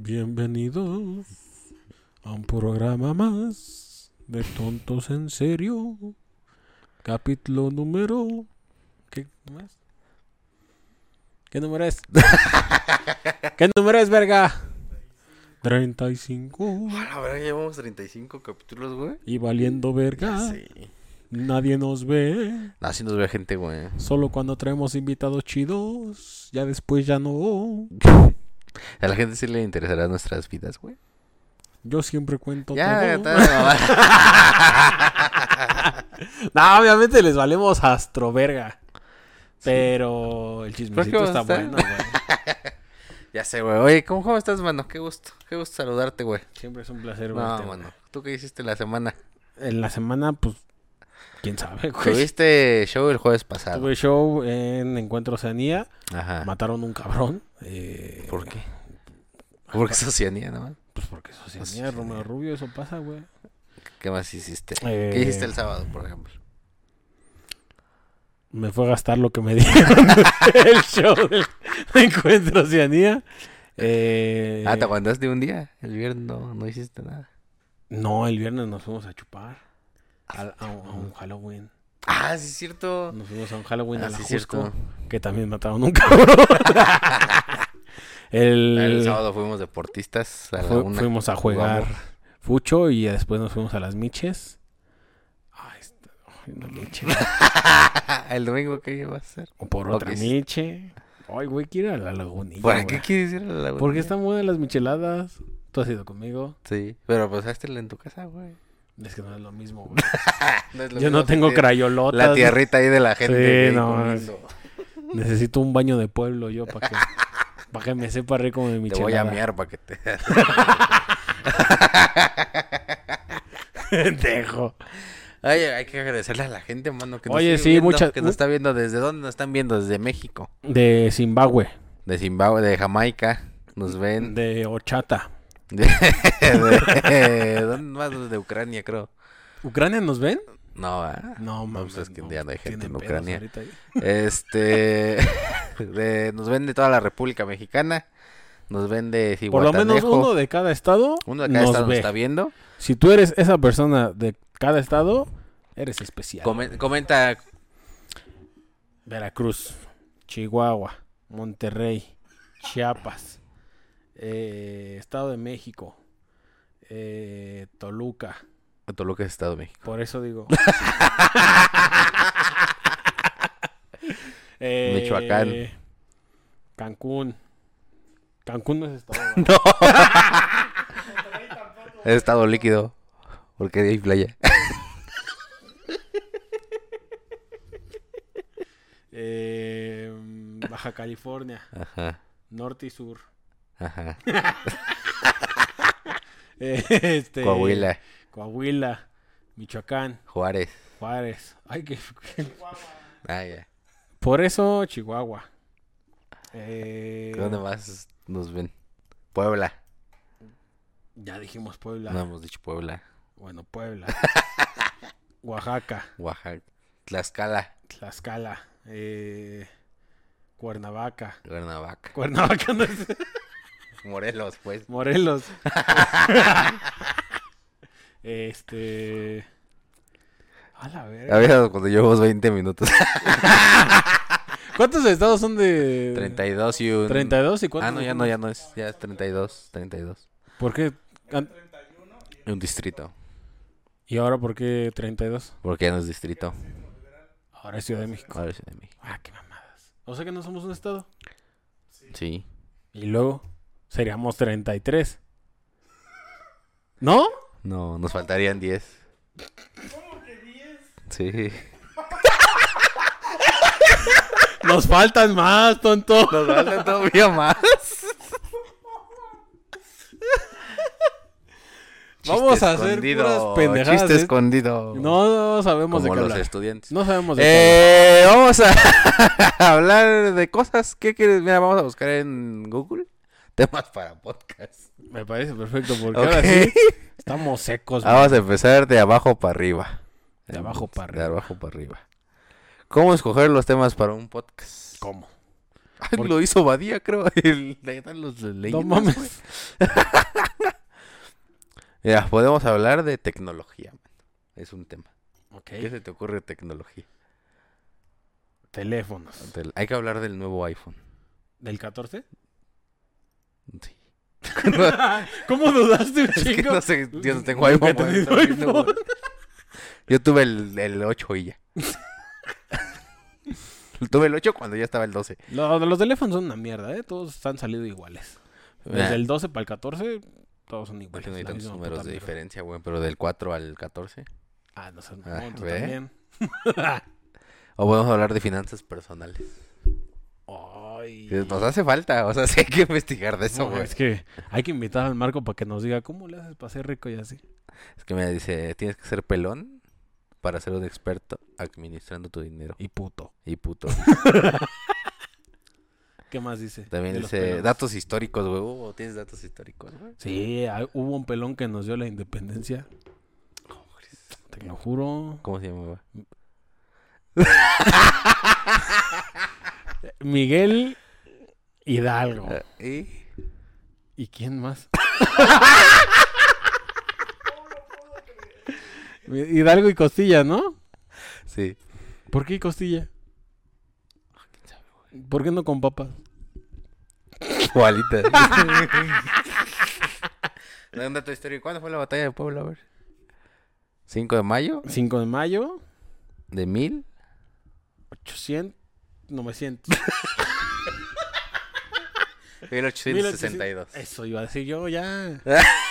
Bienvenidos a un programa más de Tontos en Serio. Capítulo número... ¿Qué más? ¿Qué número es? ¿Qué número es, verga? 35. A ver, llevamos 35 capítulos, güey. Y valiendo verga. Sí. Nadie nos ve. Así nos ve gente, güey. Solo cuando traemos invitados chidos. Ya después ya no. A la gente sí le interesará nuestras vidas, güey. Yo siempre cuento Ya, todo. está. No, obviamente les valemos astroverga. Pero el chismecito está bueno, güey. Ya sé, güey. Oye, ¿cómo estás, mano? Qué gusto saludarte, güey. Siempre es un placer No, verte, mano. güey. ¿Tú qué hiciste la semana? En la semana, pues, quién sabe, güey. Tuviste show el jueves pasado. Tuve show en Encuentro Oceanía. Ajá. Mataron un cabrón. ¿Por qué? ¿Por qué es Oceanía, nada más? Pues porque es Oceanía, Oceanía. Romeo Rubio, eso pasa, güey. ¿Qué más hiciste? ¿Qué hiciste el sábado, por ejemplo? Me fue a gastar lo que me dieron el show del Encuentro Oceanía. ¿Te aguantaste un día? El viernes no hiciste nada. No, el viernes nos fuimos a chupar a un Halloween. Ah, sí es cierto. Nos fuimos a un Halloween a la sí es Jusco, cierto. que también mataron un cabrón. El sábado fuimos deportistas. Fuimos a jugar fucho y después nos fuimos a las miches. Una miche. ¿El domingo qué iba a hacer? O por otra miche. Ay, güey, quiero ir a la lagunilla. ¿Para qué quieres ir a la lagunilla? Porque están buenas las micheladas. ¿Tú has ido conmigo? Sí, pero pues hazte en tu casa, güey. Es que no es lo mismo, güey. No es lo Yo mismo no tengo crayolotas. La tierrita ahí de la gente. Sí, no. Necesito un baño de pueblo yo para que me sepa rico de michelada. Te voy a mear para que te... Dejo. Oye, hay que agradecerle a la gente, mano, que nos Oye, sigue sí, viendo, que nos está viendo. ¿Desde dónde nos están viendo? Desde México. De Zimbabue. De Zimbabue, de Jamaica. Nos ven. De Ochata. ¿Dónde más? De Ucrania, creo. ¿Ucrania nos ven? No, No, pues es que ya no hay gente en Ucrania. Ahí. Nos ven de toda la República Mexicana. Nos ven de Por lo Zihuatanejo. menos uno de cada estado. Uno de cada estado nos está viendo. Si tú eres esa persona de cada estado, eres especial. Comenta. Veracruz, Chihuahua, Monterrey, Chiapas, Estado de México, Toluca. Toluca es Estado de México. Por eso digo. Michoacán. Cancún. Cancún no es estado. No. Es estado líquido. Porque hay playa. Baja California. Ajá. Norte y sur. Ajá. Coahuila. Michoacán. Juárez. Ay, que... Ya. Por eso, Chihuahua. ¿Dónde más nos ven? Puebla. Ya dijimos Puebla. No hemos dicho Puebla. Bueno, Puebla. Oaxaca. Tlaxcala. Cuernavaca. Cuernavaca. No es... Morelos, pues. Morelos. A la verga. A ver, cuando llevamos 20 minutos. ¿Cuántos estados son de...? 32 y un... 32 y cuántos. No, ya no es. Ya es 32. ¿Por qué? Un distrito. ¿Y ahora por qué 32? Porque ya no es distrito. Ahora es Ciudad de México. Ahora es Ciudad de México. Ah, qué mamadas. O sea que no somos un estado. Sí. Y luego seríamos 33. ¿No? No, nos faltarían 10. ¿Cómo que 10? Sí. Nos faltan más, tonto. Nos faltan todavía más. Vamos a hacer puras pendejadas. Chiste escondido. No sabemos Como de qué los hablar. estudiantes. No sabemos de qué Vamos a hablar de cosas. ¿Qué quieres? Mira, vamos a buscar en Google temas para podcast. hablar. Me parece perfecto porque Ok. ahora sí estamos secos. Vamos a empezar de abajo para arriba. De abajo para De arriba. abajo para arriba. ¿Cómo escoger los temas para un podcast? ¿Cómo? Lo hizo Badía, creo. Le están los leyendas, No mames. Ya, podemos hablar de tecnología, man. Es un tema. Okay. ¿Qué se te ocurre de tecnología? Teléfonos. Hay que hablar del nuevo iPhone. ¿Del 14? Sí. ¿Cómo dudaste, Es que chico? no sé, yo no tengo iPhone. ¿Nunca has tenido güey. iPhone? Yo tuve el 8 y ya. Tuve el 8 cuando ya estaba el 12. Los teléfonos son una mierda, ¿eh? Todos han salido iguales. Desde el 12 para el 14, todos son iguales. No hay la tantos misma números puta de mierda. diferencia, güey, pero del 4 al 14. Ah, no sé, no, Ah, tú ¿ve? también. O podemos hablar de finanzas personales. Ay. Nos hace falta, o sea, sí hay que investigar de eso, No, güey. es que hay que invitar al Marco para que nos diga cómo le haces para ser rico y así. Es que me dice, tienes que ser pelón para ser un experto administrando tu dinero. Y puto. Y puto. ¿Qué más dice? También de los dice pelones? datos históricos, güey. ¿Tienes datos históricos, güey? Sí, hubo un pelón que nos dio la independencia. Te lo juro. ¿Cómo se llama, güey? Miguel Hidalgo. ¿Y? ¿Y quién más? Hidalgo y Costilla, ¿no? Sí. ¿Por qué Costilla? ¿Por qué no con papas? Igualita. Un dato histórico. ¿Cuándo fue la batalla de Puebla? A ver. 5 de mayo 5 de mayo, de 1000. 900. 1862. Eso iba a decir yo ya.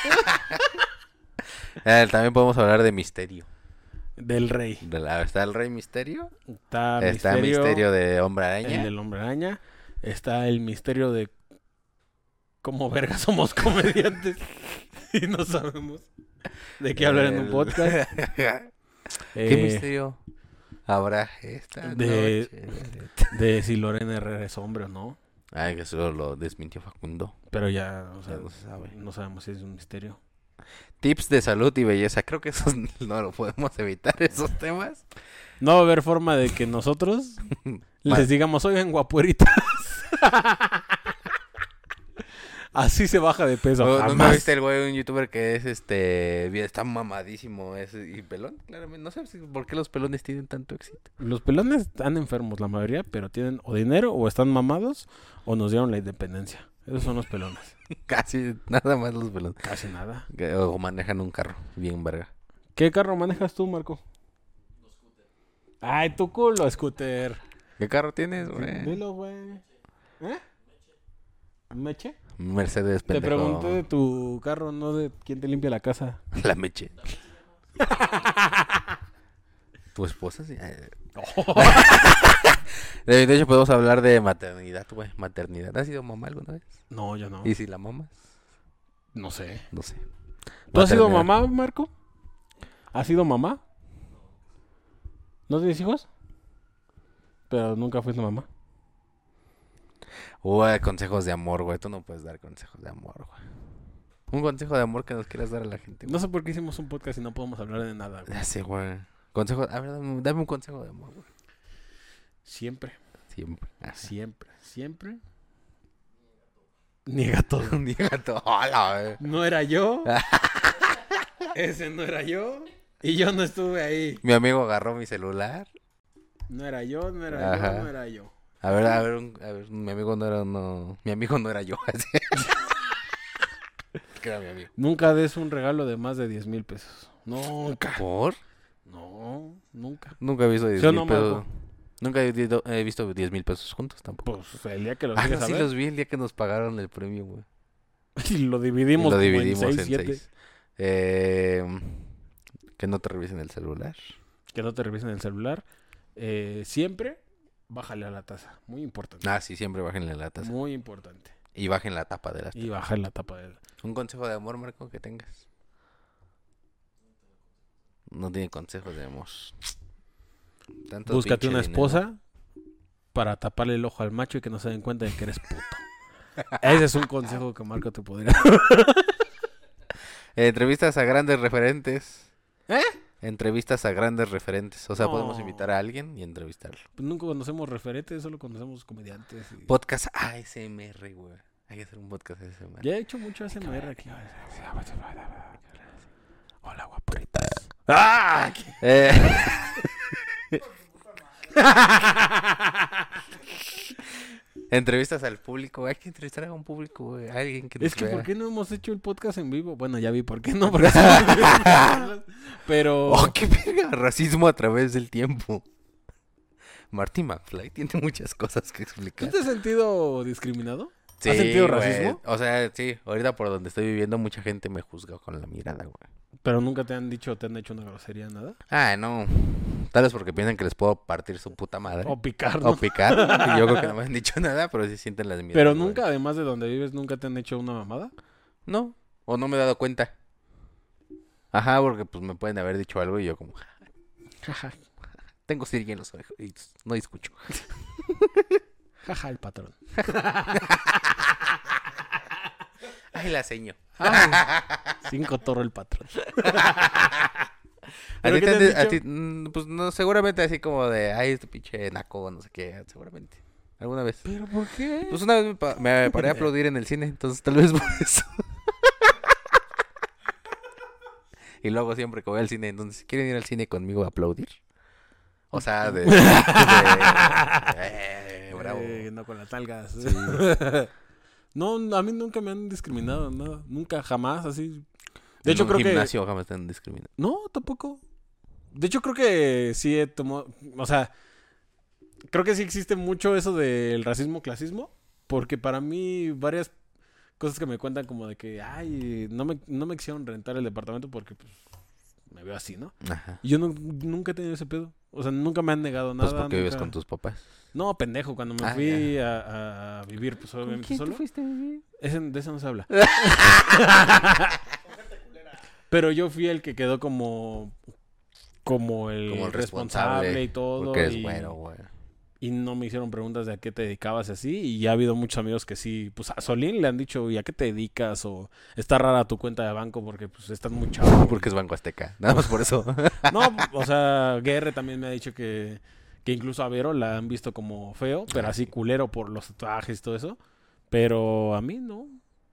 También podemos hablar de misterio. Del rey. Está el Rey Misterio. Está Está el misterio de Hombre el Araña. del hombre araña. Está el misterio de cómo verga somos comediantes y no sabemos de qué hablar en un podcast. ¿Qué misterio habrá esta de- noche? De si Lorena Herrera es hombre o no. Ay, que solo lo desmintió Facundo. Pero ya, o sea, Ya no se sabe. no sabemos si es un misterio. Tips de salud y belleza. Creo que esos no lo podemos evitar, esos temas. No va a haber forma de que nosotros les digamos, oigan, guapueritas. Así se baja de peso. ¿No me jamás. viste el güey, un youtuber que es está mamadísimo y pelón? Claramente. No sé por qué los pelones tienen tanto éxito. Los pelones están enfermos, la mayoría, pero tienen o dinero, o están mamados, o nos dieron la independencia. Esos son los pelones. Casi nada más los pelones. Casi nada. O manejan un carro bien verga. ¿Qué carro manejas tú, Marco? Ay, tu culo, scooter. ¿Qué carro tienes, güey? Dilo, güey. ¿Eh? ¿Meche? Mercedes, Te pendejo. pregunté de tu carro, no de quién te limpia la casa. La meche. ¿Tu esposa? Sí. De hecho, podemos hablar de maternidad, güey. Maternidad. ¿Has sido mamá alguna vez? No, yo no. ¿Y si la mamas? No sé. No sé. ¿Tú has sido Maternidad. mamá, Marco? ¿Has sido mamá? ¿No tienes hijos? Pero nunca fuiste mamá. Uy, consejos de amor, güey. Tú no puedes dar consejos de amor, güey. Un consejo de amor que nos quieras dar a la gente, güey. No sé por qué hicimos un podcast y no podemos hablar de nada, güey. Ya sé, güey. Consejo... A ver, dame un consejo de amor, güey. Siempre, Siempre. siempre. Niega todo. Niega todo. Hola, güey. No era yo. Ese no era yo. Y yo no estuve ahí. Mi amigo agarró mi celular. No era yo, no era Ajá. yo, no era yo. A ver, mi amigo no era, mi amigo no era yo. Que era mi amigo. Nunca des un regalo de más de 10,000 pesos. Nunca. ¿Por? No, nunca. Nunca he visto 10 ¿Sí o mil no, pesos. Marco? Nunca he visto 10,000 pesos juntos tampoco. Pues el día que los Ah, llegues no, a sí ver. los vi el día que nos pagaron el premio, güey. Y lo dividimos, Y lo como dividimos en en 6, 7. 6. Que no te revisen el celular. Que no te revisen el celular. Siempre bájale a la taza. Muy importante. Ah, sí, siempre bájenle la taza. Muy importante. Y bajen la tapa de las Y bajar la tapa de él. ¿Un consejo de amor, Marco, que tengas? No tiene consejos de amor. Tanto Búscate pinche una dinero. esposa para taparle el ojo al macho y que no se den cuenta de que eres puto. Ese es un consejo que Marco te podría dar. Entrevistas a grandes referentes. ¿Eh? Entrevistas a grandes referentes. O sea, podemos No. invitar a alguien y entrevistarlo. Pues nunca conocemos referentes, solo conocemos comediantes. Podcast ASMR, güey. Hay que hacer un podcast ASMR. Ya he hecho mucho ASMR aquí. Hola, guapitas. ¡Ah! Entrevistas al público. Hay que entrevistar a un público, güey. Alguien que nos Es que, vea. ¿por qué no hemos hecho el podcast en vivo? Bueno, ya vi por qué no. Pero... Oh, qué verga. Racismo a través del tiempo. Marty McFly tiene muchas cosas que ¿Tú explicar. te has sentido discriminado? Sí, ¿Has sentido güey. racismo? O sea, sí. Ahorita por donde estoy viviendo, mucha gente me juzga con la mirada, güey. Pero nunca te han dicho, te han hecho una grosería, nada. Ah, no. Tal vez porque piensan que les puedo partir su puta madre. O picar, O ¿no? picar. Y yo creo que no me han dicho nada, pero sí sienten las miradas. Pero güey. nunca, además de donde vives, nunca te han hecho una mamada. No. O no me he dado cuenta. Ajá, porque pues me pueden haber dicho algo y yo como... Jaja, Tengo cirugía en los oídos y no escucho. jaja, el patrón. Ay, la seño. Ay, 5 toro el patrón. ¿A ¿Pero ti qué te te han han di- pues no, seguramente así como de, ay, este pinche naco, no sé qué, seguramente. ¿Alguna vez? ¿Pero por qué? Pues una vez me paré a aplaudir en el cine, entonces tal vez por eso. Y luego siempre que voy al cine, entonces, ¿quieren ir al cine conmigo a aplaudir? O sea, bravo. No con las algas. Sí. No, a mí nunca me han discriminado, nada. Nunca, jamás, así. De En hecho, un creo que... gimnasio jamás te han discriminado. No, tampoco. De hecho, creo que sí he tomado... O sea, creo que sí existe mucho eso del racismo-clasismo. Porque para mí varias cosas que me cuentan como de que... Ay, no me quisieron rentar el departamento porque pues, me veo así, ¿no? Ajá. Y yo nunca he tenido ese pedo. O sea, nunca me han negado nada. Pues porque vives nunca- con tus papás. No, pendejo, cuando me Ah, fui a vivir, pues obviamente solo. fuiste a vivir? De eso no se habla. Pero yo fui el que quedó como el Como el responsable y todo. Porque eres y, bueno, güey. y no me hicieron preguntas de a qué te dedicabas y así. Y ya ha habido muchos amigos que sí, pues a Solín le han dicho, ¿y a qué te dedicas? O está rara tu cuenta de banco porque pues estás muy chavo. Porque es Banco Azteca. Nada más por eso. No, o sea, Guerre también me ha dicho que incluso a Vero la han visto como feo, pero Ah, así sí. culero por los tatuajes y todo eso. Pero a mí no.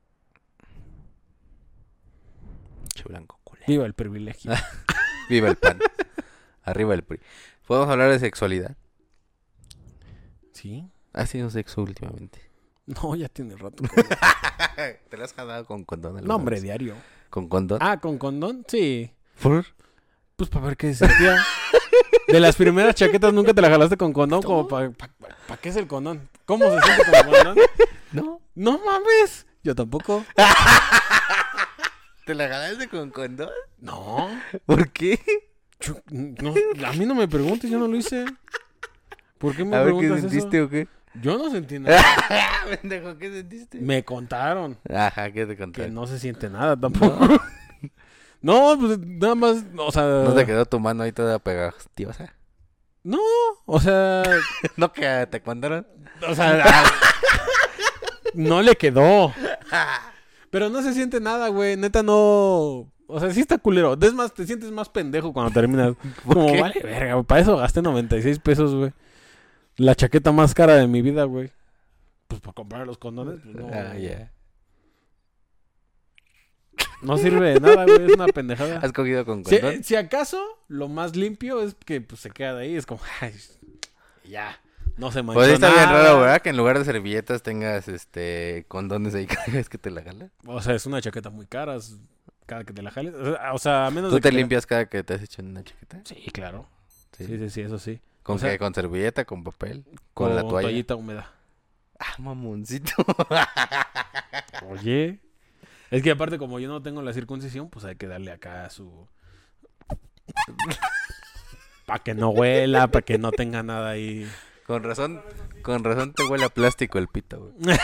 Che blanco, culero. Viva el privilegio. Viva el pan. Arriba el PRI. ¿Podemos hablar de sexualidad? ¿Sí? ¿Has tenido sexo últimamente? No, ya tiene rato. ¿Te lo has jalado con condón alguna No, hombre, vez? diario. ¿Con condón? Ah, ¿con condón? Sí. ¿Por? Pues para ver qué se sentía. De las primeras chaquetas nunca te la jalaste con condón, como para qué es el condón. ¿Cómo se siente con condón? No. No mames. Yo tampoco. ¿Te la jalaste con condón? No. ¿Por qué? No, a mí no me preguntes, yo no lo hice. ¿Por qué me A ver qué preguntas sentiste eso? o qué. Yo no sentí nada. Pendejo, ¿qué sentiste? Me contaron Ajá, ¿qué te que contaron? no se siente nada tampoco. No, pues nada más, o sea... ¿No te quedó tu mano ahí toda pegajosa? No, o sea... ¿No que te contaron? O sea... no le quedó. Pero no se siente nada, güey. Neta no... O sea, sí está culero. Es más, te sientes más pendejo cuando terminas. Como, qué? vale, verga, güey. Para eso gasté 96 pesos, güey. La chaqueta más cara de mi vida, güey. Pues por comprar los condones, pues no. Ah, ya. No sirve de nada, güey. Es una pendejada. ¿Has cogido con condón? Si acaso, lo más limpio es que pues, se queda de ahí. Es como, ay, ya. No se manchó Pues sí está bien nada. raro, ¿verdad? Que en lugar de servilletas tengas condones ahí cada vez que te la jalas. O sea, es una chaqueta muy cara. Cada que te la jales. O sea, a menos ¿Tú de te que limpias cada que te has hecho en una chaqueta? Sí, claro. Sí. Sí, eso sí. ¿Con O sea, qué? ¿Con servilleta? ¿Con papel? ¿Con la toalla? toallita húmeda. Ah, mamoncito. Oye. Es que aparte, como yo no tengo la circuncisión, pues hay que darle acá a su... para que no huela, para que no tenga nada ahí. Con razón te huele a plástico el pito, güey.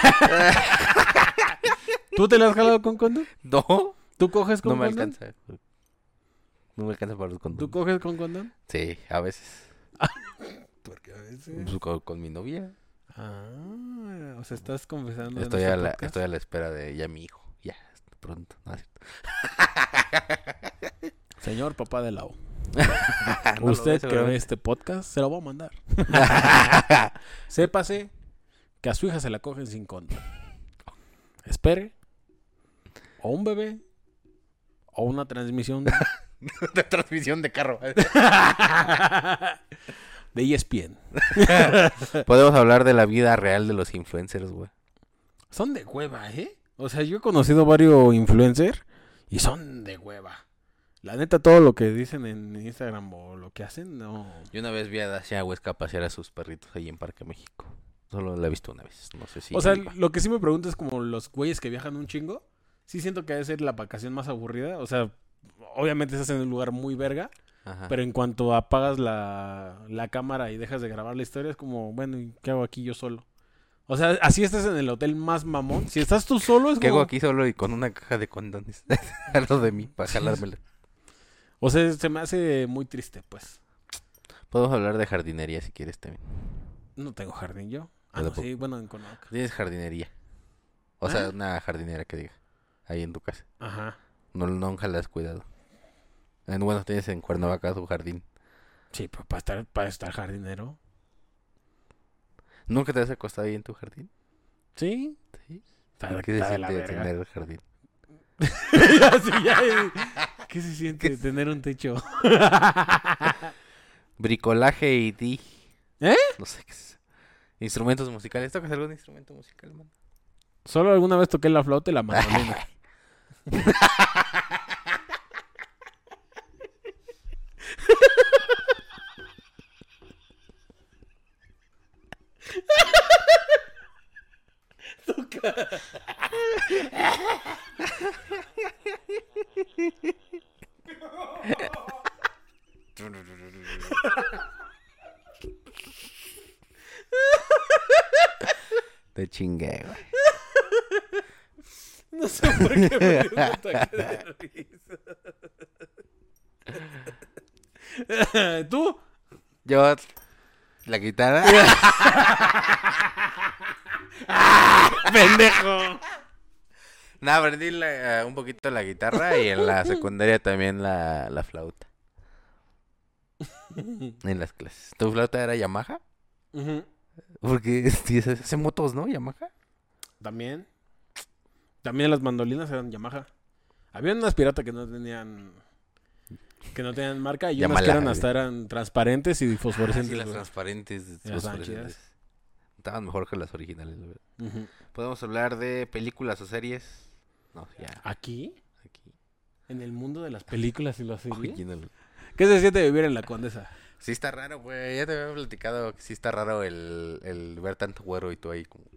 ¿Tú te la has jalado con condón? No, ¿Tú coges con no me condón? alcanza. No me alcanza para los ¿Tú condones. coges con condón? Sí, a veces. Porque a veces... Pues, con mi novia. Ah, o sea, estás confesando en Estoy este a la podcast. espera de ya mi hijo. Ya, pronto. No, es cierto. Señor papá de la O. No lo Usted ve, que ve seguramente. este podcast, se lo voy a mandar. Sépase que a su hija se la cogen sin condón. Espere. O un bebé. O una transmisión De transmisión de carro. de ESPN. Podemos hablar de la vida real de los influencers, güey. Son de hueva, ¿eh? O sea, yo he conocido varios influencers y son de hueva. La neta, todo lo que dicen en Instagram o lo que hacen, no. Yo una vez vi a Dacia Huesca pasear a sus perritos ahí en Parque México. Solo la he visto una vez. No sé si... O sea, lo que sí me pregunto es como los güeyes que viajan un chingo. Sí siento que debe ser la vacación más aburrida. O sea, obviamente estás en un lugar muy verga. Ajá. Pero en cuanto apagas la cámara y dejas de grabar la historia, es como, bueno, ¿y qué hago aquí yo solo? O sea, así estás en el hotel más mamón. Si estás tú solo, es ¿Qué hago como... aquí solo y con una caja de condones? Algo de mí, para jalármela. O sea, se me hace muy triste, pues. Podemos hablar de jardinería si quieres también. No tengo jardín yo. Ah, Yo no, tampoco. sí, bueno, en Cuernavaca. Tienes jardinería. O sea, una jardinera que diga. Ahí en tu casa. Ajá. No, nunca la has cuidado. Bueno, tienes en Cuernavaca tu jardín. Sí, pero para estar jardinero. ¿Nunca te has acostado ahí en tu jardín? Sí. Sí. Está, ¿Qué se está de la siente verga. tener jardín? Sí, ¿qué se siente tener un techo? Bricolaje y di. ¿Eh? No sé qué es. Instrumentos musicales. ¿Tocas algún instrumento musical, man? Solo alguna vez toqué la flauta y la mandolina. Te chingué, güey. No sé por qué me dio un ataque de risa. ¿Tú? Yo, la guitarra. ¡Pendejo! No, aprendí un poquito la guitarra y en la secundaria también la flauta. En las clases. ¿Tu flauta era Yamaha? Ujú. Porque hace motos, ¿no? Yamaha. También. También las mandolinas eran Yamaha. Había unas piratas que no tenían marca y unas que Yamaha, eran hasta eran transparentes y fosforescentes. Sí, las güey. transparentes. Estaban fosforescentes. chidas. Estaban mejor que las originales, güey. Ujú. Podemos hablar de películas o series. No, ya. Aquí, Aquí. en el mundo de las películas y las series. Oye, no. ¿Qué se siente vivir en la Condesa? Sí está raro, güey. Ya te había platicado que sí está raro el ver tanto güero y tú ahí como...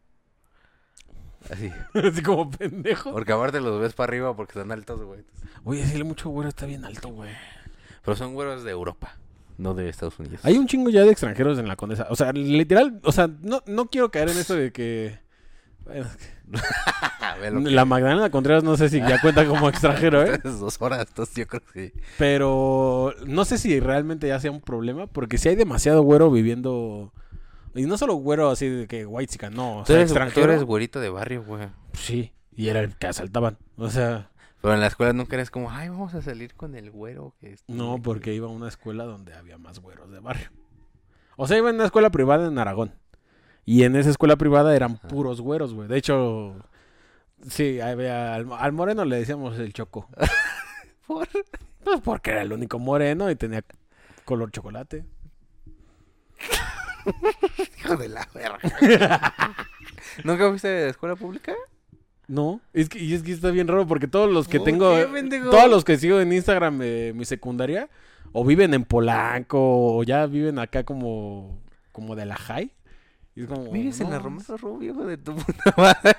Así. Así como pendejo. Porque aparte los ves para arriba porque están altos, güey. Oye, decirle mucho güero está bien alto, güey. Pero son güeros de Europa, no de Estados Unidos. Hay un chingo ya de extranjeros en la Condesa. O sea, literal, o sea, no quiero caer en eso de que... Bueno, Ve lo que- la Magdalena Contreras no sé si ya cuenta como extranjero, ¿eh? 2 horas, entonces yo creo que sí. Pero no sé si realmente ya sea un problema, porque si hay demasiado güero viviendo... Y no solo güero así de que white chica, no, o Tú sea, eres, extranjero. tú eres güerito de barrio, güey. Sí, y era el que asaltaban. O sea, Pero en la escuela nunca eres como, ay, vamos a salir con el güero. no, porque iba a una escuela donde había más güeros de barrio. O sea, iba en una escuela privada en Aragón. Y en esa escuela privada eran puros güeros, güey. De hecho, sí, al moreno le decíamos el choco. ¿Por? Pues porque era el único moreno y tenía color chocolate. Hijo de la verga. ¿Nunca fuiste de escuela pública? No, es que está bien raro porque todos los que ¿Por tengo, qué, pendejo? todos los que sigo en Instagram de mi secundaria, o viven en Polanco, o ya viven acá como de la high. Y es como, Vives en no, la Romero Rubio, hijo de tu puta madre.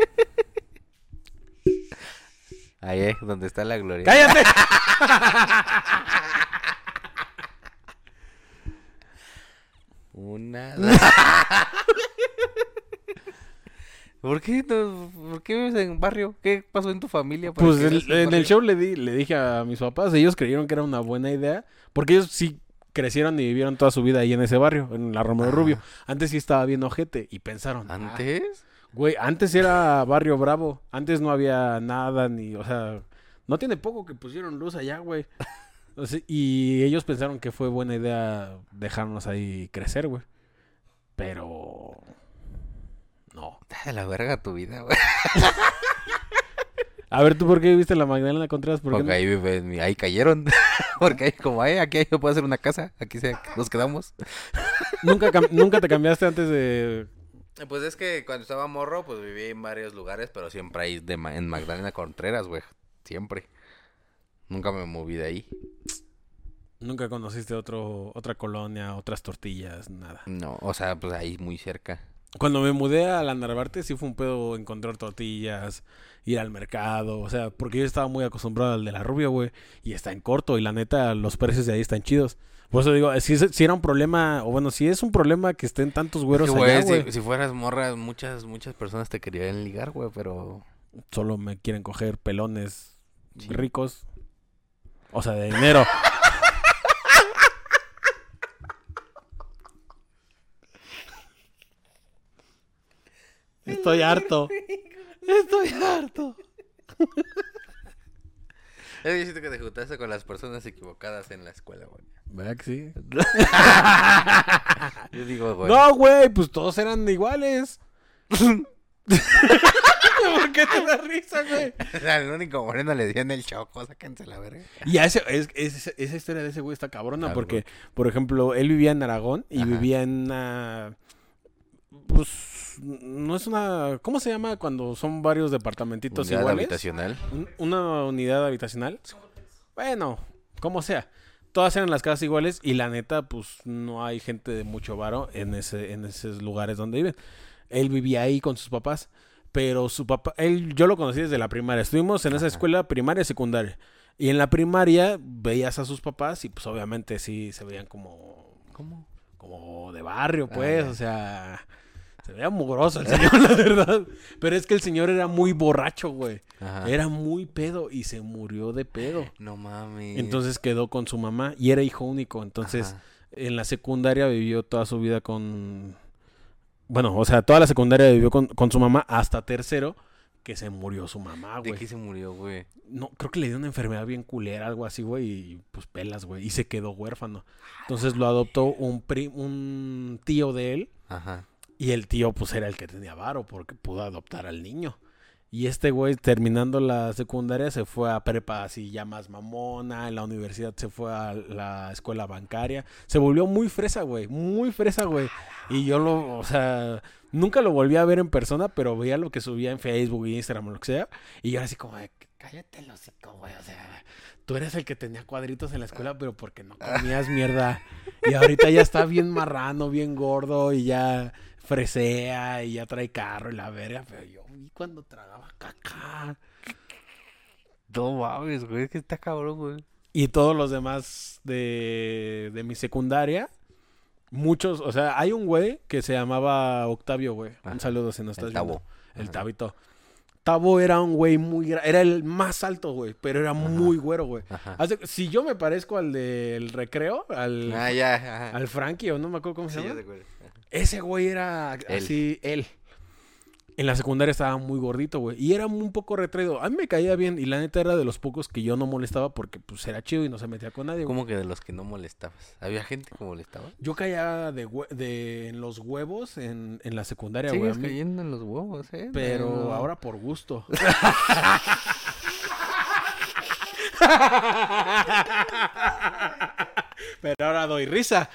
Ahí es donde está la gloria. ¡Cállate! Una. ¿Por qué vives en barrio? ¿Qué pasó en tu familia? para Pues que vivas en el barrio? show le dije a mis papás, ellos creyeron que era una buena idea, porque ellos sí crecieron y vivieron toda su vida ahí en ese barrio, en la Romero Rubio. Antes sí estaba bien ojete y pensaron, ¿Antes? güey, antes era barrio bravo, antes no había nada ni, o sea, no tiene poco que pusieron luz allá, güey. O sea, y ellos pensaron que fue buena idea dejarnos ahí crecer, güey. Pero... no. Está de la verga tu vida, güey. A ver, ¿tú por qué viviste en la Magdalena Contreras? ¿Por qué Porque ahí cayeron. Porque ahí como, aquí yo puedo hacer una casa. Aquí nos quedamos. ¿Nunca te cambiaste antes de...? Pues es que cuando estaba morro, pues viví en varios lugares, pero siempre ahí en Magdalena Contreras, güey. Siempre. Nunca me moví de ahí. ¿Nunca conociste otra colonia, otras tortillas, nada? No, o sea, pues ahí muy cerca. Cuando me mudé a la Narvarte sí fue un pedo encontrar tortillas, ir al mercado, o sea, porque yo estaba muy acostumbrado al de la Rubio, güey, y está en corto, y la neta, los precios de ahí están chidos. Por eso digo, si era un problema, o bueno, si es un problema que estén tantos güeros Es que, allá, güey. si fueras morra, muchas personas te querían ligar, güey, pero... Solo me quieren coger pelones Sí. ricos, o sea, de dinero. Estoy harto. Estoy harto. Yo siento que te juntaste con las personas equivocadas en la escuela, güey. ¿Verdad que sí? Yo digo, güey. No, güey, pues todos eran iguales. ¿Por qué te da risa, güey? Al único moreno le decían el choco, sáquense la verga. Y a esa historia de ese güey está cabrona, Ah, porque, güey. por ejemplo, él vivía en Aragón y Ajá. vivía en una... Pues, no es una... ¿Cómo se llama cuando son varios departamentitos Unidad iguales? habitacional. Una unidad habitacional. Bueno, como sea. Todas eran las casas iguales y la neta, pues, no hay gente de mucho varo en esos lugares donde viven. Él vivía ahí con sus papás, pero su papá... yo lo conocí desde la primaria. Estuvimos en esa escuela primaria y secundaria. Y en la primaria veías a sus papás y, pues, obviamente sí se veían como... ¿Cómo? Como de barrio, pues, ya. o sea... Se veía mugroso el señor, la verdad. Pero es que el señor era muy borracho, güey. Ajá. Era muy pedo y se murió de pedo. No mames. Entonces quedó con su mamá y era hijo único. Entonces, Ajá. en la secundaria vivió toda su vida con... Bueno, o sea, toda la secundaria vivió con su mamá hasta tercero, que se murió su mamá, ¿De güey. qué se murió, güey? No, creo que le dio una enfermedad bien culera, algo así, güey, y pues pelas, güey. Y se quedó huérfano. Entonces lo adoptó un tío de él. Ajá. Y el tío, pues, era el que tenía varo porque pudo adoptar al niño. Y este güey, terminando la secundaria, se fue a prepa así ya más mamona. En la universidad se fue a la escuela bancaria. Se volvió muy fresa, güey. Muy fresa, güey. Y yo o sea, nunca lo volví a ver en persona, pero veía lo que subía en Facebook, Instagram o lo que sea. Y yo era así como de, cállate el hocico, güey. O sea, tú eres el que tenía cuadritos en la escuela, pero porque no comías mierda. Y ahorita ya está bien marrano, bien gordo y ya... fresea y ya trae carro y la verga, pero yo vi cuando tragaba caca. No mames, güey, es que está cabrón, güey. Y todos los demás de mi secundaria, muchos, o sea, hay un güey que se llamaba Octavio, güey. Ajá. Un saludo si no estás El Tabo. viendo. El Ajá. Tabito. Tabo era un güey era el más alto, güey, pero era muy güero, güey. Ajá. Si yo me parezco al del recreo, Ah, ya, ajá. al Frankie, o no me acuerdo cómo se Sí, llama. ya sé cuál es. Ajá. Ese güey era así, él. En la secundaria estaba muy gordito, güey. Y era un poco retraído. A mí me caía bien. Y la neta era de los pocos que yo no molestaba porque pues era chido y no se metía con nadie, güey. ¿Cómo que de los que no molestabas? ¿Había gente que molestaba? Yo caía en los huevos en la secundaria, güey. Sigues a mí. cayendo en los huevos, Pero No. ahora por gusto. Pero ahora doy risa.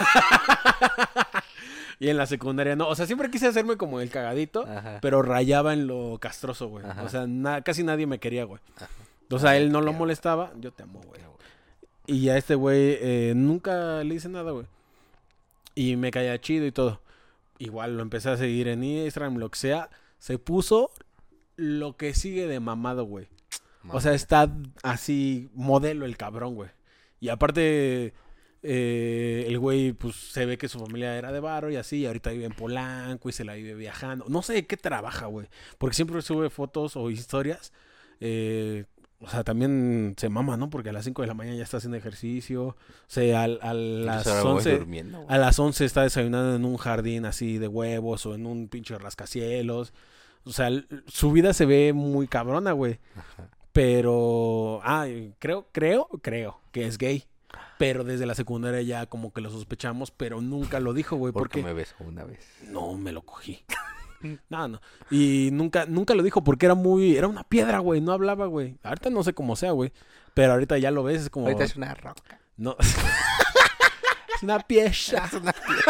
Y en la secundaria no. O sea, siempre quise hacerme como el cagadito, Ajá. pero rayaba en lo castroso, güey. Ajá. O sea, casi nadie me quería, güey. Entonces a él no lo molestaba. Yo te amo, güey. Y a este güey nunca le hice nada, güey. Y me caía chido y todo. Igual lo empecé a seguir en Instagram, lo que sea. Se puso lo que sigue de mamado, güey. O sea, está así modelo el cabrón, güey. Y aparte, el güey, pues se ve que su familia era de varo y así. Y ahorita vive en Polanco y se la vive viajando. No sé de qué trabaja, güey. Porque siempre sube fotos o historias. O sea, también se mama, ¿no? Porque a las 5 de la mañana ya está haciendo ejercicio. O sea, a las 11... durmiendo, güey. A las 11 está desayunando en un jardín así de huevos o en un pinche rascacielos. O sea, su vida se ve muy cabrona, güey. Ajá. Pero, creo que es gay. Pero desde la secundaria ya como que lo sospechamos, pero nunca lo dijo, güey. Porque Porque me besó una vez. no, me lo cogí. No. Y nunca lo dijo porque era una piedra, güey. No hablaba, güey. Ahorita no sé cómo sea, güey. Pero ahorita ya lo ves, es como... Ahorita es una roca. No. Es una pieza. Es una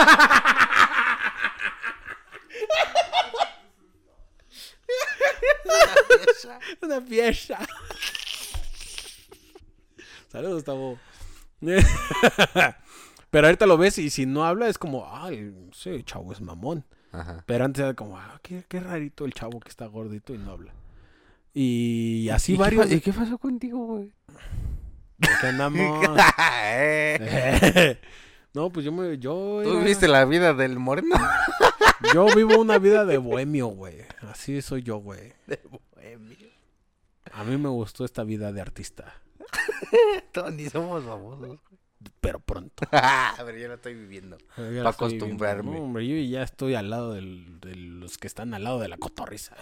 pieza. Una pieza. Saludos, Tavo. Pero ahorita lo ves y si no habla es como, ay, sí, chavo es mamón. Ajá. Pero antes era como, qué rarito el chavo que está gordito y no habla. Y así ¿Y varios. ¿Y qué pasó contigo, güey? ¿Qué andamos? No, pues ¿Tú era- viste la vida del moreno? yo vivo una vida de bohemio, güey. Así soy yo, güey. De bohemio. A mí me gustó esta vida de artista. Todos ni somos famosos. Pero pronto. A ver, yo la estoy viviendo. Ya Pa' la estoy acostumbrarme. viendo. No, hombre, yo ya estoy al lado de los que están al lado de la cotorriza.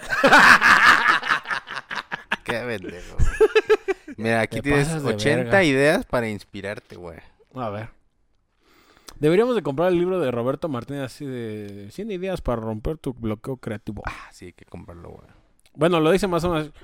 Qué pendejo. Mira, aquí Te tienes pasas de 80 verga. ideas para inspirarte, güey. A ver. Deberíamos de comprar el libro de Roberto Martínez así de 100 ideas para romper tu bloqueo creativo. Ah, sí, hay que comprarlo, güey. Bueno, lo dice más o menos.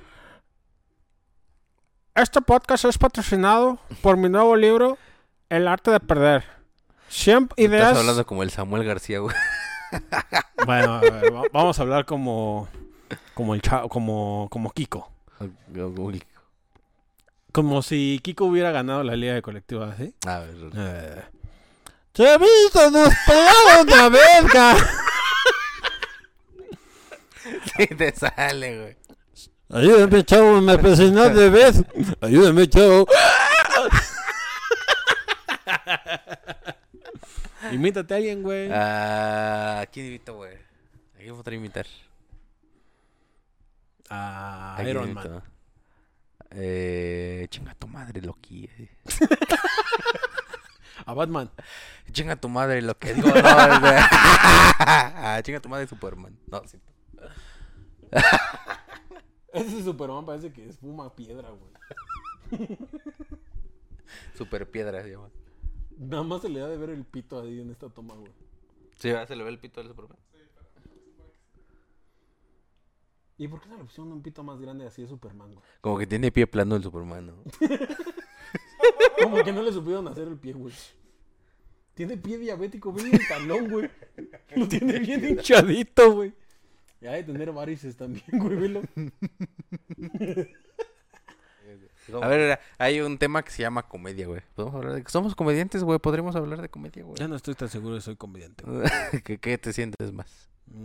Este podcast es patrocinado por mi nuevo libro, El arte de perder. 100 ideas. Estás hablando como el Samuel García, güey. Bueno, a ver, vamos a hablar como el chavo, como Kiko. Uy. Como si Kiko hubiera ganado la liga de colectivas, ¿sí? A ver. ¡Chavito, nos pegaron la verga! Sí te sale, güey. Ayúdame, chavo, me presioné de vez. Ayúdame, chavo. Imítate a alguien, güey. ¿A quién invito, güey? ¿A quién podría invitar? A ¿A quién Iron invito? Man. Chinga tu madre, Loki. A Batman. Chinga tu madre, lo que digo, no, chinga tu madre, Superman. No, sí. Ese Superman parece que espuma piedra, güey. Super piedra se llama. Nada más se le da de ver el pito ahí en esta toma, güey. Sí, se le ve el pito al Superman. ¿Y por qué no le pusieron un pito más grande así de Superman, güey? Como que tiene pie plano el Superman, ¿no? Como que no le supieron hacer el pie, güey. Tiene pie diabético, ve el talón, güey. Lo tiene bien hinchadito, güey. Y ha de tener varices también, güey, velo. A ver, hay un tema que se llama comedia, güey. ¿Podemos hablar de que somos comediantes, güey? ¿Podremos hablar de comedia, güey? Ya no estoy tan seguro de soy comediante, güey. ¿Qué te sientes más?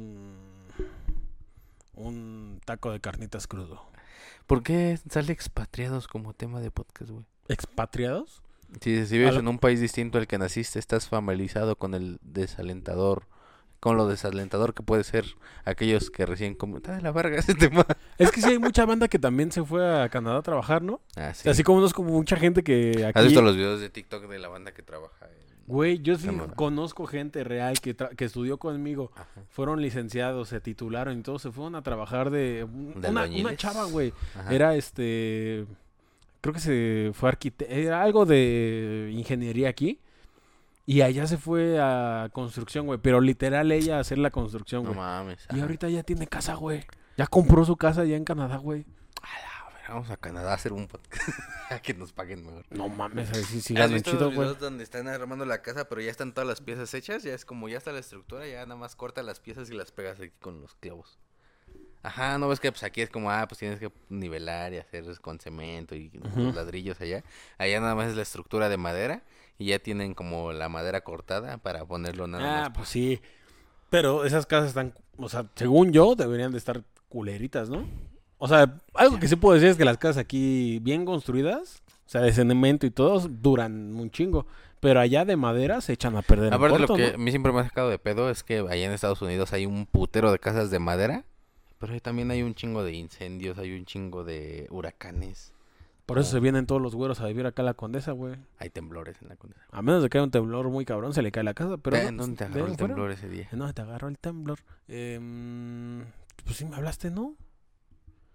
Un taco de carnitas crudo. ¿Por qué sale expatriados como tema de podcast, güey? ¿Expatriados? Si vives en un país distinto al que naciste, estás familiarizado con el desalentador, con lo desalentador que puede ser aquellos que recién está de la verga ese tema. Es que sí hay mucha banda que también se fue a Canadá a trabajar, ¿no? Ah, sí. Así como como mucha gente que aquí... ¿Has visto los videos de TikTok de la banda que trabaja en... Güey, yo sí Canadá? conozco gente real que estudió conmigo. Ajá. Fueron licenciados, se titularon y todos se fueron a trabajar de... ¿De Una albañiles? chava, güey. Ajá. Era creo que se fue arquitecto, era algo de ingeniería aquí. Y allá se fue a construcción, güey. Pero literal ella a hacer la construcción, No güey. mames. Y Ajá. ahorita ya tiene casa, güey. Ya compró su casa allá en Canadá, güey. A ver, vamos a Canadá a hacer un podcast. A que nos paguen mejor. No mames, a ver si ¿Has ganan visto chido, los güey. videos donde están armando la casa, pero ya están todas las piezas hechas? Ya es como ya está la estructura, ya nada más cortas las piezas y las pegas aquí con los clavos. Ajá, ¿no ves que pues aquí es como, pues tienes que nivelar y hacer con cemento y los ladrillos allá? Allá nada más es la estructura de madera y ya tienen como la madera cortada para ponerlo nada más. Pues sí. Pero esas casas están, o sea, según yo, deberían de estar culeritas, ¿no? O sea, algo que sí puedo decir es que las casas aquí bien construidas, o sea, de cemento y todo, duran un chingo. Pero allá de madera se echan a perder en Aparte, corto, lo que ¿no? a mí siempre me ha sacado de pedo es que allá en Estados Unidos hay un putero de casas de madera, pero ahí también hay un chingo de incendios, hay un chingo de huracanes, Por eso se vienen todos los güeros a vivir acá a la Condesa, güey. hay temblores en la Condesa. A menos de que haya un temblor muy cabrón, se le cae la casa. Pero ¿En dónde te de agarró ahí el fuera, temblor ese día? ¿en dónde te agarró el temblor? Pues sí me hablaste, ¿no?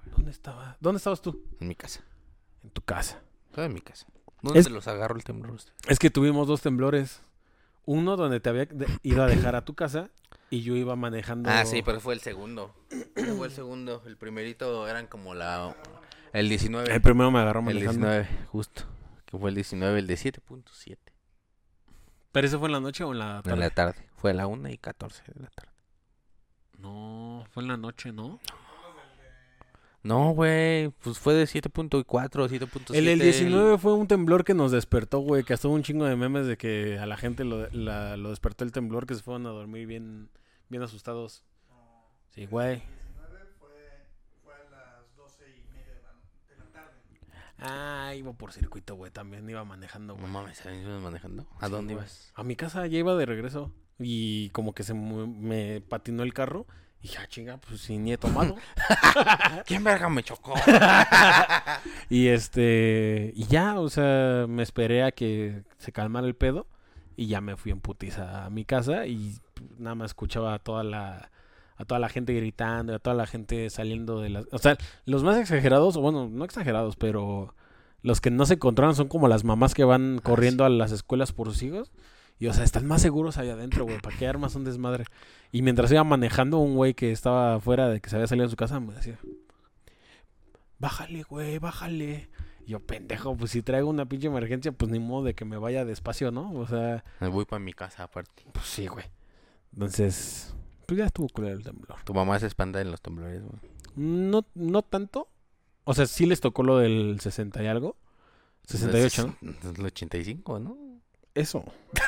güey. ¿Dónde estabas tú? En mi casa. En tu casa. Estaba en mi casa. ¿Dónde Es- te los agarró el temblor usted? Es que tuvimos 2 temblores. Uno donde te había ido a dejar a tu casa y yo iba manejando. Ah, sí, pero fue el segundo. No fue el segundo. El primerito eran como el 19. El primero me agarró El manejando. 19, justo. Que fue el 19, el de 7.7. ¿Pero eso fue en la noche o en la tarde? En la tarde. Fue a la 1:14 de la tarde. No, fue en la noche, ¿no? No, güey. Pues fue de 7.4, 7.7. El 19 fue un temblor que nos despertó, güey. Que hasta hubo un chingo de memes de que a la gente lo despertó el temblor, que se fueron a dormir bien asustados. Sí, güey. El 19 fue a las 12:30 de la tarde. Ah, iba por circuito, güey. También iba manejando, No güey. mames, ¿ibas manejando? ¿A Sí, dónde güey. ibas? A mi casa ya iba de regreso. Y como que me patinó el carro. Y dije, chinga, pues si ni he tomado. ¿Quién verga me chocó? Y y ya, o sea, me esperé a que se calmara el pedo. Y ya me fui en putiza a mi casa. Y nada más escuchaba a toda la gente gritando, a toda la gente saliendo de las... O sea, los más exagerados, bueno, no exagerados, pero los que no se controlan son como las mamás que van corriendo a las escuelas por sus hijos. Y, o sea, están más seguros allá adentro, güey. ¿Para qué armas un desmadre? Y mientras iba manejando, un güey que estaba afuera de que se había salido de su casa me decía, bájale, güey, bájale. Y yo, pendejo, pues si traigo una pinche emergencia, pues ni modo de que me vaya despacio, ¿no? O sea, Me voy para mi casa aparte. pues sí, güey. Entonces, pues ya estuvo culero el temblor. Tu mamá se espanta en los temblores, güey. No tanto. O sea, sí les tocó lo del 60 y algo. 68, ¿no? Es el 85, ¿no? Eso.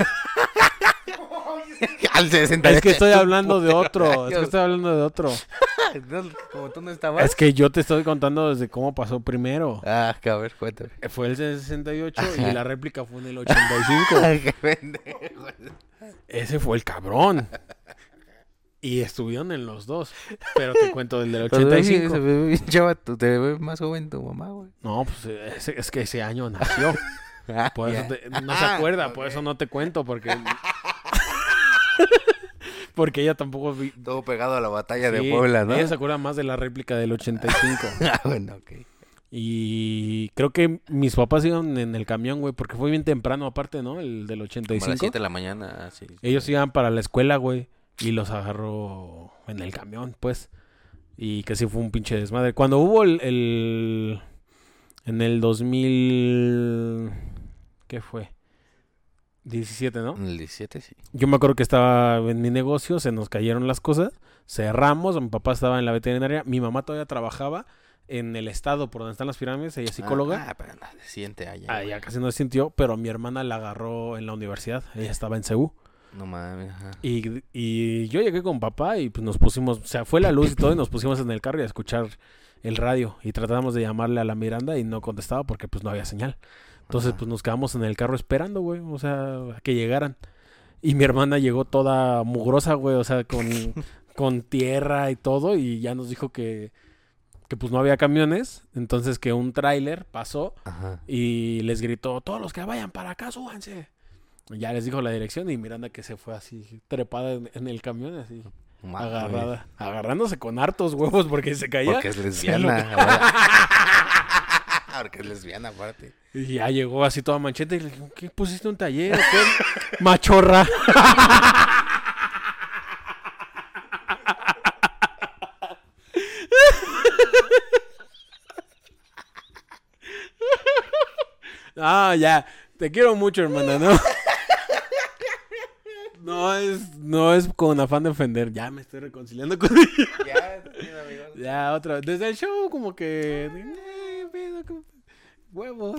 Al 68. Es que estoy hablando de otro. Es que estoy hablando de otro. Como tú no estabas. Es que yo te estoy contando desde cómo pasó primero. Ah, que a ver, cuéntame. Fue el 68 Ajá. y la réplica fue en el 85. Qué pendejo. Ese fue el cabrón. Y estuvieron en los dos. Pero te cuento del del Pero, 85. se ve bien chava, te ves más joven tu mamá, güey. No, pues es que ese año nació. Por eso no se acuerda, por eso no te cuento, porque... porque ella tampoco... Todo pegado a la batalla de Sí, Puebla, ¿no? Ella se acuerda más de la réplica del 85. Ah, bueno, ok. Y creo que mis papás iban en el camión, güey, porque fue bien temprano aparte, ¿no? El del Como a las 85. 7 de la mañana, sí. Ellos iban para la escuela, güey, y los agarró en el camión, pues. Y que sí fue un pinche desmadre. Cuando hubo en el 2000... ¿Qué fue? 17, ¿no? En el 17, sí. Yo me acuerdo que estaba en mi negocio, se nos cayeron las cosas, cerramos, mi papá estaba en la veterinaria, mi mamá todavía trabajaba en el estado por donde están las pirámides, ella es psicóloga. Ah, pero nada, siente allá. Ah, ya casi no se sintió, pero mi hermana la agarró en la universidad, ella estaba en CEU. No mames, ajá. Y yo llegué con papá y pues nos pusimos, o sea, fue la luz y todo y nos pusimos en el carro y a escuchar el radio y tratamos de llamarle a la Miranda y no contestaba porque pues no había señal. Entonces Ajá. pues nos quedamos en el carro esperando, güey, o sea, a que llegaran. Y mi hermana llegó toda mugrosa, güey, o sea, con tierra y todo y ya nos dijo que pues no había camiones, entonces que un tráiler pasó Ajá. y les gritó, todos los que vayan para acá, súbanse. Ya les dijo la dirección y Miranda que se fue así, trepada en el camión, así, Mames. agarrándose con hartos huevos porque se caía. Porque es lesbiana. Porque es lesbiana, aparte. Y ya llegó así toda mancheta y le dijo, ¿qué pusiste un taller o qué? Machorra. Ah, ya. Te quiero mucho, hermana, ¿no? No es con afán de ofender. Ya me estoy reconciliando con ella. Ya, amigos. Ya, otra vez. Desde el show, como que. Huevos.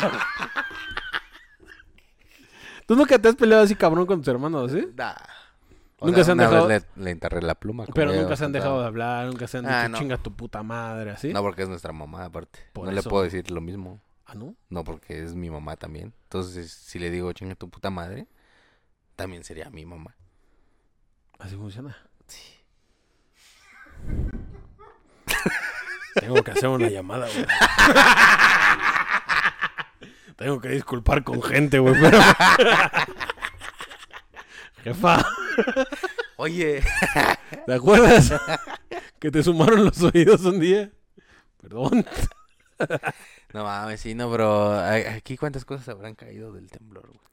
¿Tú nunca te has peleado así cabrón con tus hermanos, sí? Nah. Nunca se han una dejado- vez le enterré la pluma. como Pero ya nunca se han contado. dejado de hablar, nunca se han dicho no. chinga tu puta madre, ¿así? No, porque es nuestra mamá, aparte. Por no le eso. puedo decir lo mismo. ¿Ah, no? No, porque es mi mamá también. Entonces, si le digo chinga tu puta madre, también sería mi mamá. Así funciona. Sí. Tengo que hacer una llamada, güey. Tengo que disculpar con gente, güey, pero... Jefa, Oye. ¿te acuerdas que te sumaron los oídos un día? Perdón. No mames, sí, no, bro. Aquí cuántas cosas habrán caído del temblor, güey.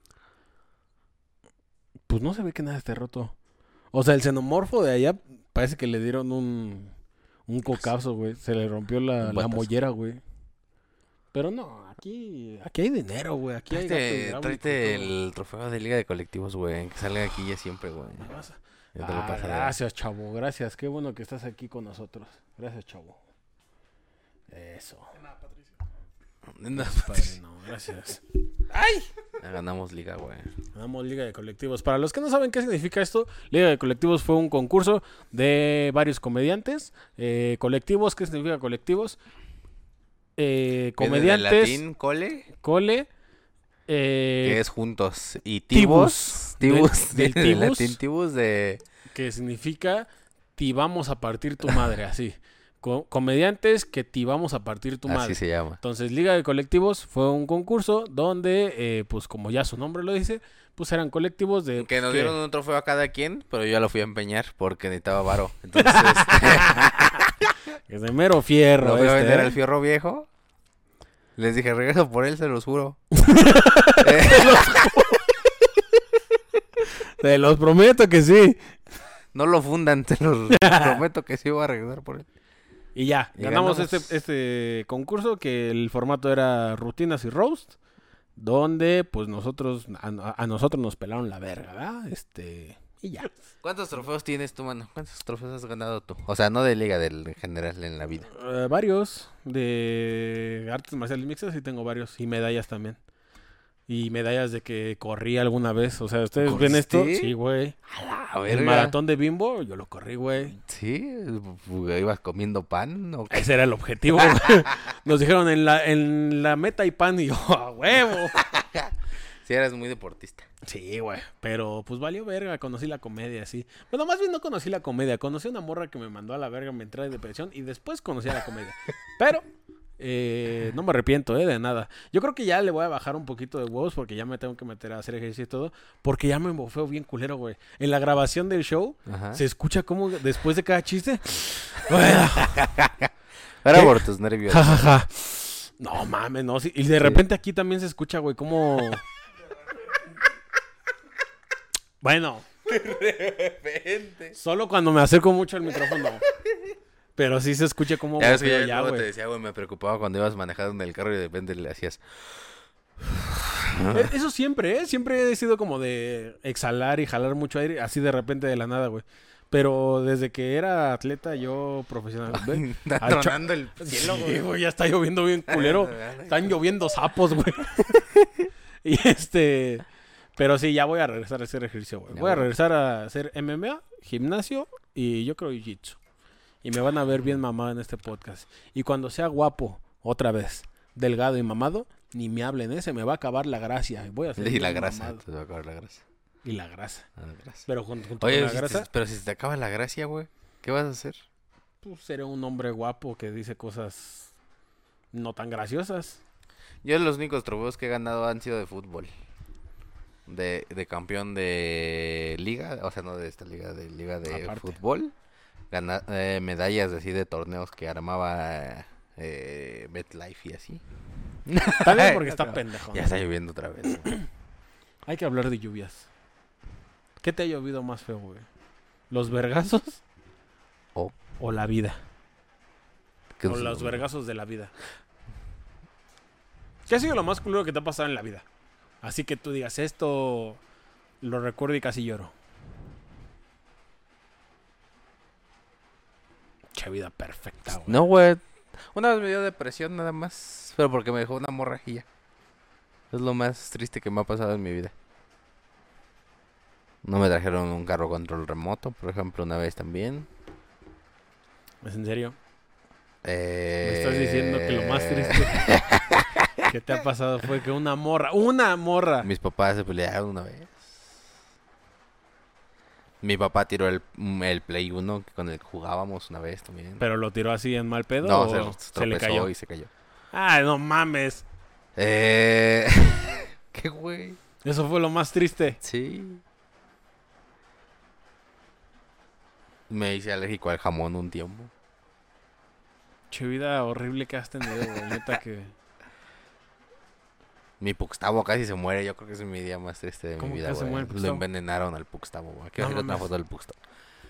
Pues no se ve que nada esté roto. O sea, el xenomorfo de allá parece que le dieron un cocazo, güey. Se le rompió Un la batazo. mollera, güey. Pero no, aquí hay dinero, güey. Aquí hay gato hidráulico Tráete y todo. el trofeo de Liga de Colectivos, güey. Que salga aquí ya siempre, güey. ¿Me vas a- Ya te lo pasaré. gracias, chavo. Gracias. Qué bueno que estás aquí con nosotros. Gracias, chavo. Eso. De nada, Patricio. No, Padrino, gracias. ya ganamos Liga, güey. Ganamos Liga de Colectivos. Para los que no saben qué significa esto, Liga de Colectivos fue un concurso de varios comediantes. Colectivos, ¿qué significa colectivos? Viene del Comediantes, latín, cole, cole, que es juntos. Y tibus. tibus. Del Del tibus. latín tibus de... que significa ti vamos a partir tu madre, así. Comediantes que ti vamos a partir tu madre. Así se llama. Entonces, Liga de Colectivos fue un concurso donde, pues como ya su nombre lo dice, pues eran colectivos de... Que nos que- dieron un trofeo a cada quien, pero yo ya lo fui a empeñar porque necesitaba varo. Entonces, que es de mero fierro. lo fui a vender ¿eh? al fierro viejo. Les dije, regreso por él, se los juro. Te los prometo que sí. No lo fundan, te los prometo que sí voy a regresar por él. Y ya, Y ganamos ganamos. este concurso que el formato era rutinas y roast, donde pues a nosotros nos pelaron la verga, ¿verdad? Y ya. ¿Cuántos trofeos tienes tú, mano? ¿Cuántos trofeos has ganado tú? O sea, no de liga, en general en la vida. Varios de artes marciales mixtas, sí tengo varios. Y medallas también. Y medallas de que corrí alguna vez. O sea, ¿ustedes ven esto? ¿Corriste? Sí, güey. A ver, El maratón de Bimbo, yo lo corrí, güey. Sí, ibas comiendo pan o qué? Ese era el objetivo, güey. Nos dijeron en la meta hay pan y yo, ¡a huevo! Sí, eras muy deportista. Sí, güey. Pero pues valió verga, conocí la comedia, sí. Bueno, más bien no conocí la comedia. Conocí una morra que me mandó a la verga, me entré de depresión y después conocí a la comedia. Pero no me arrepiento, de nada. Yo creo que ya le voy a bajar un poquito de huevos porque ya me tengo que meter a hacer ejercicio y todo. Porque ya me embofeo bien culero, güey. En la grabación del show Ajá. se escucha como después de cada chiste. Bueno, Era ¿Qué? por tus nervios. ja, ja, ja. No mames, no. Sí. Y de repente aquí también se escucha, güey, como... Bueno, solo cuando me acerco mucho al micrófono. Pero sí se escucha como Ya ves que bofeo yo ya, luego te güey. decía, güey, me preocupaba cuando ibas manejando en el carro y de repente le hacías... Eso siempre, ¿eh? Siempre he sido como de exhalar y jalar mucho aire, así de repente de la nada, güey. Pero desde que era atleta, yo profesional. ¿ve? Está Al cha- tronando el cielo, Sí, güey. güey, ya está lloviendo bien culero. Están lloviendo sapos, güey. Y pero sí, ya voy a regresar a hacer ejercicio, güey. Ya, Voy a güey. regresar a hacer MMA, gimnasio y yo creo jiu-jitsu. Y me van a ver bien mamado en este podcast. Y cuando sea guapo, otra vez, delgado y mamado, ni me hablen, se me va a acabar la gracia. Voy a ser Y bien la grasa, mamado. te va a acabar la grasa. Y la grasa. Ah, la grasa. Pero junto Oye, con la grasa, pero si se te acaba la gracia, güey, ¿qué vas a hacer? pues seré un hombre guapo que dice cosas no tan graciosas. Yo los únicos trofeos que he ganado han sido de fútbol. De campeón de liga, o sea, no de esta liga, de liga de Aparte. fútbol. Medallas así de torneos que armaba MetLife y así. Está bien porque está pendejo. Ya ¿no? está lloviendo otra vez. güey. Hay que hablar de lluvias. ¿Qué te ha llovido más feo, güey? ¿Los vergazos? O- ¿O la vida? ¿Qué O es los lo- vergazos de la vida. ¿Qué ha sido lo más culero que te ha pasado en la vida? Así que tú digas, esto lo recuerdo y casi lloro. Che vida perfecta, güey. No, güey. Una vez me dio depresión nada más. Pero porque me dejó una morrajilla. Es lo más triste que me ha pasado en mi vida. No me trajeron un carro control remoto, por ejemplo, una vez también. ¿Es en serio? Me estás diciendo que lo más triste que te ha pasado fue que una morra. Mis papás se pelearon una vez. Mi papá tiró el Play 1 con el que jugábamos una vez también. ¿Pero lo tiró así en mal pedo No, o se se le tropezó cayó? y se cayó. Ah, no mames. ¿Qué güey? Eso fue lo más triste. Sí. Me hice alérgico al jamón un tiempo. Che, vida horrible que has tenido, güey. Neta que... Mi Puxtavo casi se muere. Yo creo que es mi día más triste de mi ¿Cómo vida, que se güey. muere el Lo Puxtavo? envenenaron al Puxtavo, güey. Quiero No ver otra mames. foto del Puxtavo.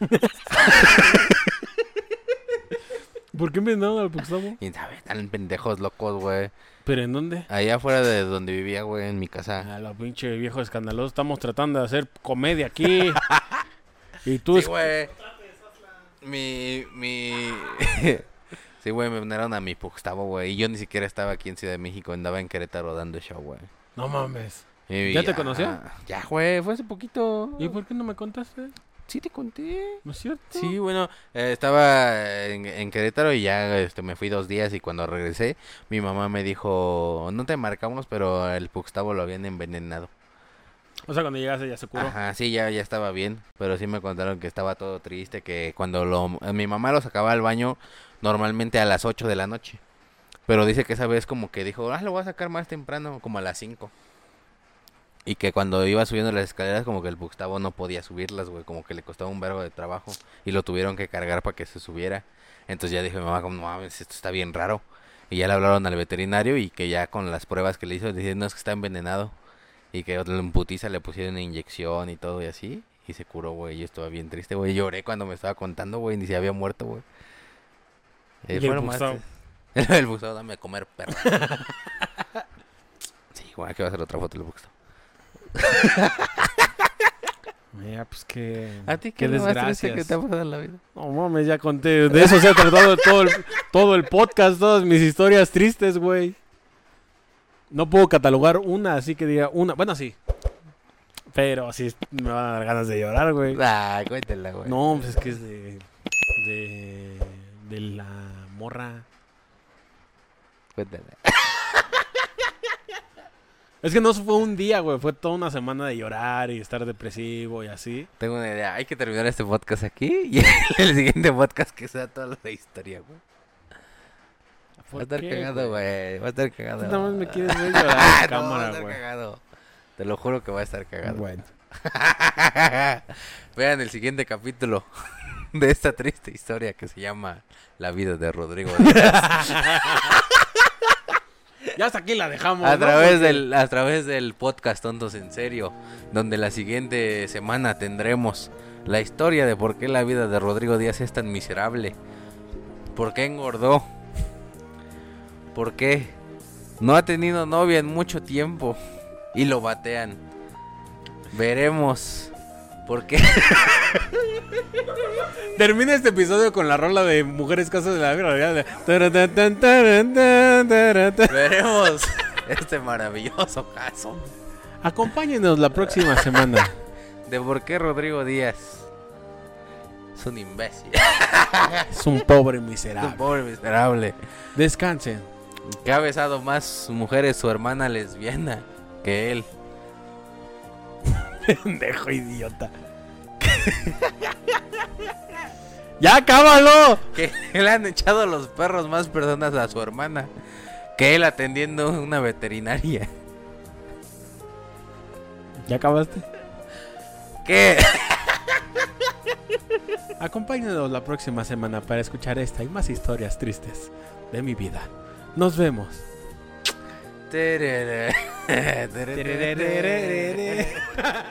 ¿Por qué me envenenaron al Puxtavo? Y sabe, están pendejos locos, güey. ¿Pero en dónde? Allá afuera de donde vivía, güey, en mi casa. A la pinche viejo escandaloso. Estamos tratando de hacer comedia aquí. Y tú Sí, güey. Sí, güey, me envenenaron a mi Puxtavo, güey. Y yo ni siquiera estaba aquí en Ciudad de México. Andaba en Querétaro dando show, güey. No mames. Y ¿Ya te conoció? Ya, güey, fue hace poquito. ¿Y por qué no me contaste? Sí, te conté. ¿No es cierto? Sí, bueno, estaba en Querétaro y ya me fui 2 días y cuando regresé, mi mamá me dijo, no te marcamos, pero el Puxtavo lo habían envenenado. O sea, cuando llegaste ya se curó. Ajá, sí, ya estaba bien, pero sí me contaron que estaba todo triste, que cuando mi mamá lo sacaba al baño normalmente a las 8 de la noche, pero dice que esa vez como que dijo, lo voy a sacar más temprano, como a las 5. Y que cuando iba subiendo las escaleras como que el Puxtavo no podía subirlas, güey, como que le costaba un vergo de trabajo y lo tuvieron que cargar para que se subiera. Entonces ya dijo mi mamá, como, no mames, esto está bien raro. Y ya le hablaron al veterinario y que ya con las pruebas que le hizo, decían, no, es que está envenenado. Y que en putiza le pusieron una inyección y todo y así. Y se curó, güey, yo estaba bien triste, güey. Lloré cuando me estaba contando, güey, ni se había muerto, güey. ¿Y el Fueron Puxtavo? El Puxtavo, dame a comer, perro. Sí, güey, aquí va a hacer otra foto del Puxtavo. Mira, pues qué... ¿A ti qué qué es lo más triste desgracias. que te ha pasado en la vida? No mames, ya conté. De eso se ha tratado todo el podcast, todas mis historias tristes, güey. No puedo catalogar una, así que diga una. Bueno, sí. Pero así me van a dar ganas de llorar, güey. Ah, cuéntala, güey. No, pues es que es de la morra. Cuéntala. Es que no fue un día, güey. Fue toda una semana de llorar y estar depresivo y así. Tengo una idea. Hay que terminar este podcast aquí y el siguiente podcast que sea toda la historia, güey. Va a ¿Por estar qué, cagado, güey. Va a estar cagado. Tú nada más me quieres ver llorar en No, va a cámara, estar güey. cagado. Te lo juro que va a estar cagado. Bueno. Vean el siguiente capítulo de esta triste historia que se llama La vida de Rodrigo Díaz. Ya hasta aquí la dejamos. A ¿no? través del podcast Tontos en Serio, donde la siguiente semana tendremos la historia de por qué la vida de Rodrigo Díaz es tan miserable, por qué engordó, por qué no ha tenido novia en mucho tiempo y lo batean. Veremos por qué. Termina este episodio con la rola de Mujeres Casas de la Vida. Veremos este maravilloso caso Acompáñenos la próxima semana. de por qué Rodrigo Díaz es un imbécil, Es un pobre es un miserable. pobre miserable, Descansen. que ha besado más mujeres su hermana lesbiana que él. Pendejo idiota. ¡Ya cábalo! Que le han echado los perros más personas a su hermana que él atendiendo una veterinaria. ¿Ya acabaste? ¿Qué? Acompáñenos la próxima semana para escuchar esta y más historias tristes de mi vida. Nos vemos. Tereré.